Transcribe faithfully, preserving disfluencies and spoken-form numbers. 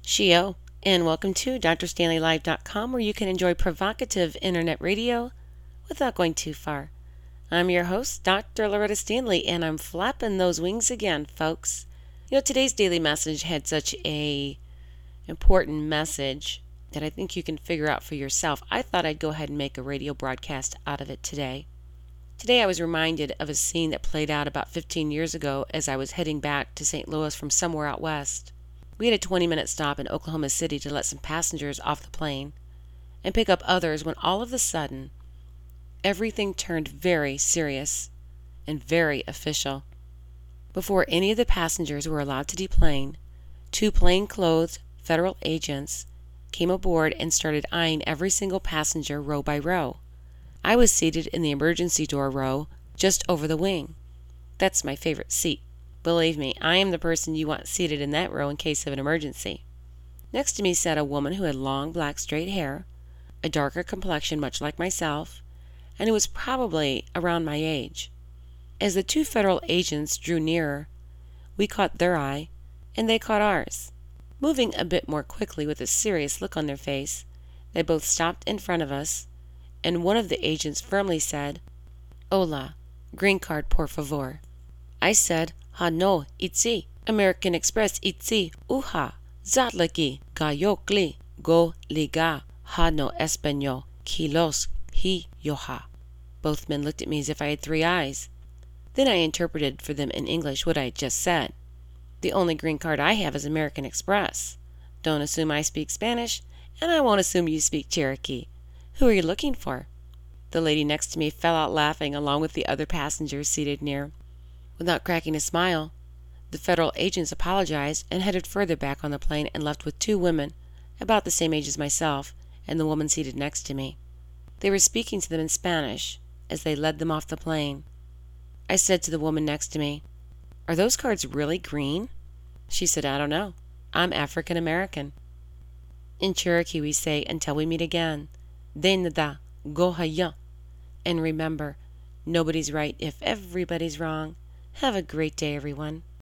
Shio, and welcome to Dr Stanley Live dot com, where you can enjoy provocative internet radio without going too far. I'm your host, Doctor Loretta Stanley, and I'm flapping those wings again, folks. You know, today's daily message had such a important message that I think you can figure out for yourself. I thought I'd go ahead and make a radio broadcast out of it today. Today I was reminded of a scene that played out about fifteen years ago as I was heading back to Saint Louis from somewhere out west. We had a twenty-minute stop in Oklahoma City to let some passengers off the plane and pick up others when all of a sudden everything turned very serious and very official. Before any of the passengers were allowed to deplane, two plainclothed federal agents came aboard and started eyeing every single passenger row by row. I was seated in the emergency door row just over the wing. That's my favorite seat. Believe me, I am the person you want seated in that row in case of an emergency. Next to me sat a woman who had long black straight hair, a darker complexion much like myself, and who was probably around my age. As the two federal agents drew nearer, we caught their eye, and they caught ours. Moving a bit more quickly with a serious look on their face, they both stopped in front of us, and one of the agents firmly said, "Hola, green card por favor." I said, "Ha no, itzi, American Express itzi, uha, zatlaki, gayokli, go liga, ha no español, kilos, hi yoha." Both men looked at me as if I had three eyes. Then I interpreted for them in English what I had just said. "The only green card I have is American Express. Don't assume I speak Spanish, and I won't assume you speak Cherokee. Who are you looking for?" The lady next to me fell out laughing along with the other passengers seated near. Without cracking a smile, the federal agents apologized and headed further back on the plane and left with two women about the same age as myself and the woman seated next to me. They were speaking to them in Spanish as they led them off the plane. I said to the woman next to me, "Are those cards really green?" She said, "I don't know. I'm African American." In Cherokee we say, until we meet again, "Denada, go haya." And remember, nobody's right if everybody's wrong. Have a great day, everyone.